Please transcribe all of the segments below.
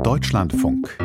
Deutschlandfunk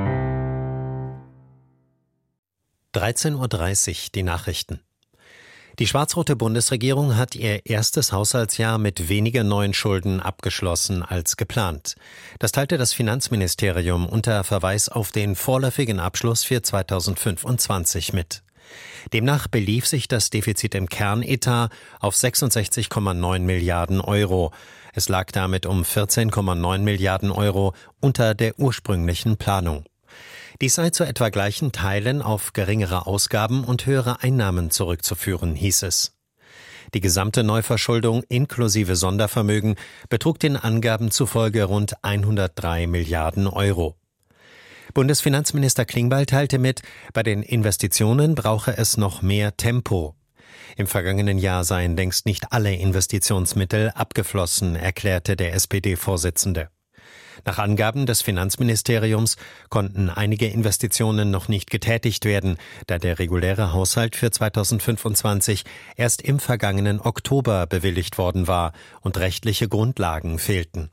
13:30 Uhr, die Nachrichten. Die schwarz-rote Bundesregierung hat ihr erstes Haushaltsjahr mit weniger neuen Schulden abgeschlossen als geplant. Das teilte das Finanzministerium unter Verweis auf den vorläufigen Abschluss für 2025 mit. Demnach belief sich das Defizit im Kernetat auf 66,9 Milliarden Euro. Es lag damit um 14,9 Milliarden Euro unter der ursprünglichen Planung. Dies sei zu etwa gleichen Teilen auf geringere Ausgaben und höhere Einnahmen zurückzuführen, hieß es. Die gesamte Neuverschuldung inklusive Sondervermögen betrug den Angaben zufolge rund 103 Milliarden Euro. Bundesfinanzminister Klingbeil teilte mit, bei den Investitionen brauche es noch mehr Tempo. Im vergangenen Jahr seien längst nicht alle Investitionsmittel abgeflossen, erklärte der SPD-Vorsitzende. Nach Angaben des Finanzministeriums konnten einige Investitionen noch nicht getätigt werden, da der reguläre Haushalt für 2025 erst im vergangenen Oktober bewilligt worden war und rechtliche Grundlagen fehlten.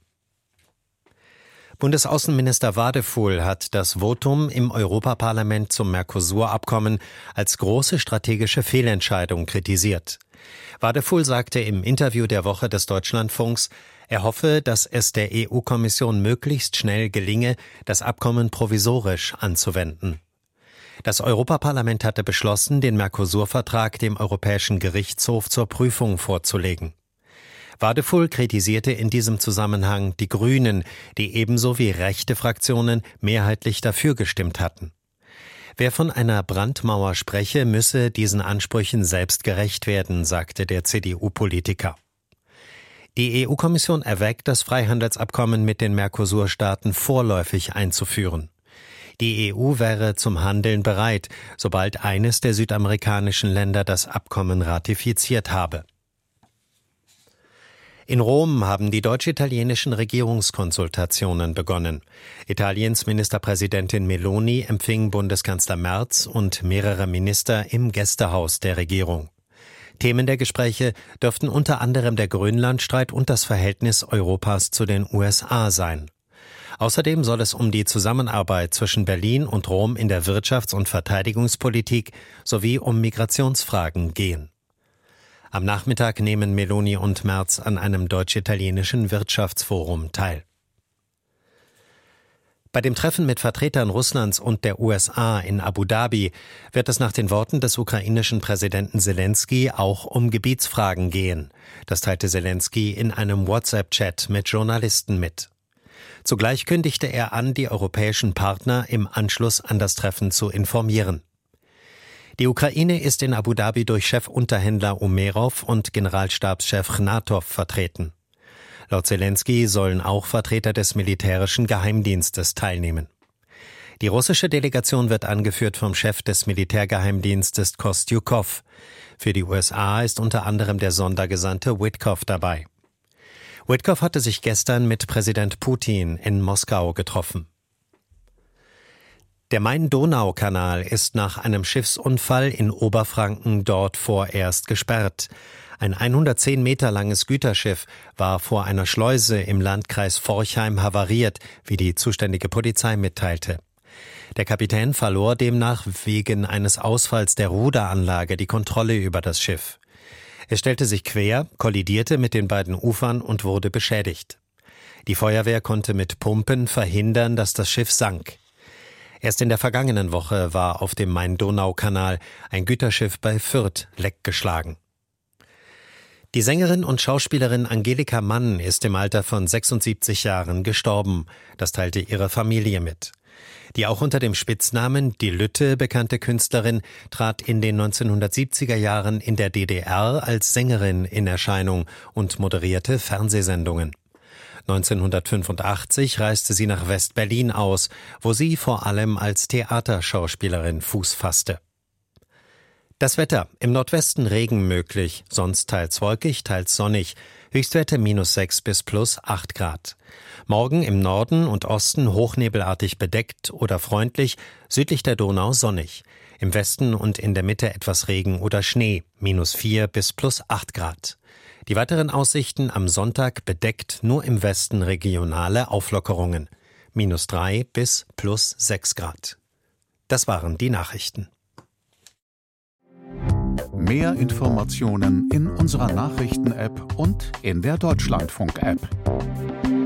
Bundesaußenminister Wadefuhl hat das Votum im Europaparlament zum Mercosur-Abkommen als große strategische Fehlentscheidung kritisiert. Wadefuhl sagte im Interview der Woche des Deutschlandfunks, er hoffe, dass es der EU-Kommission möglichst schnell gelinge, das Abkommen provisorisch anzuwenden. Das Europaparlament hatte beschlossen, den Mercosur-Vertrag dem Europäischen Gerichtshof zur Prüfung vorzulegen. Wadefuhl kritisierte in diesem Zusammenhang die Grünen, die ebenso wie rechte Fraktionen mehrheitlich dafür gestimmt hatten. Wer von einer Brandmauer spreche, müsse diesen Ansprüchen selbst gerecht werden, sagte der CDU-Politiker. Die EU-Kommission erwägt, das Freihandelsabkommen mit den Mercosur-Staaten vorläufig einzuführen. Die EU wäre zum Handeln bereit, sobald eines der südamerikanischen Länder das Abkommen ratifiziert habe. In Rom haben die deutsch-italienischen Regierungskonsultationen begonnen. Italiens Ministerpräsidentin Meloni empfing Bundeskanzler Merz und mehrere Minister im Gästehaus der Regierung. Themen der Gespräche dürften unter anderem der Grönlandstreit und das Verhältnis Europas zu den USA sein. Außerdem soll es um die Zusammenarbeit zwischen Berlin und Rom in der Wirtschafts- und Verteidigungspolitik sowie um Migrationsfragen gehen. Am Nachmittag nehmen Meloni und Merz an einem deutsch-italienischen Wirtschaftsforum teil. Bei dem Treffen mit Vertretern Russlands und der USA in Abu Dhabi wird es nach den Worten des ukrainischen Präsidenten Selenskyj auch um Gebietsfragen gehen. Das teilte Selenskyj in einem WhatsApp-Chat mit Journalisten mit. Zugleich kündigte er an, die europäischen Partner im Anschluss an das Treffen zu informieren. Die Ukraine ist in Abu Dhabi durch Chefunterhändler Umerov und Generalstabschef Chnatow vertreten. Laut Selenskyj sollen auch Vertreter des militärischen Geheimdienstes teilnehmen. Die russische Delegation wird angeführt vom Chef des Militärgeheimdienstes Kostjukow. Für die USA ist unter anderem der Sondergesandte Witkow dabei. Witkow hatte sich gestern mit Präsident Putin in Moskau getroffen. Der Main-Donau-Kanal ist nach einem Schiffsunfall in Oberfranken dort vorerst gesperrt. Ein 110 Meter langes Güterschiff war vor einer Schleuse im Landkreis Forchheim havariert, wie die zuständige Polizei mitteilte. Der Kapitän verlor demnach wegen eines Ausfalls der Ruderanlage die Kontrolle über das Schiff. Es stellte sich quer, kollidierte mit den beiden Ufern und wurde beschädigt. Die Feuerwehr konnte mit Pumpen verhindern, dass das Schiff sank. Erst in der vergangenen Woche war auf dem Main-Donau-Kanal ein Güterschiff bei Fürth leckgeschlagen. Die Sängerin und Schauspielerin Angelika Mann ist im Alter von 76 Jahren gestorben. Das teilte ihre Familie mit. Die auch unter dem Spitznamen Die Lütte bekannte Künstlerin trat in den 1970er Jahren in der DDR als Sängerin in Erscheinung und moderierte Fernsehsendungen. 1985 reiste sie nach West-Berlin aus, wo sie vor allem als Theaterschauspielerin Fuß fasste. Das Wetter: im Nordwesten Regen möglich, sonst teils wolkig, teils sonnig. Höchstwerte -6 bis +8 Grad. Morgen im Norden und Osten hochnebelartig bedeckt oder freundlich, südlich der Donau sonnig. Im Westen und in der Mitte etwas Regen oder Schnee, -4 bis +8 Grad. Die weiteren Aussichten: am Sonntag bedeckt, nur im Westen regionale Auflockerungen. -3 bis +6 Grad. Das waren die Nachrichten. Mehr Informationen in unserer Nachrichten-App und in der Deutschlandfunk-App.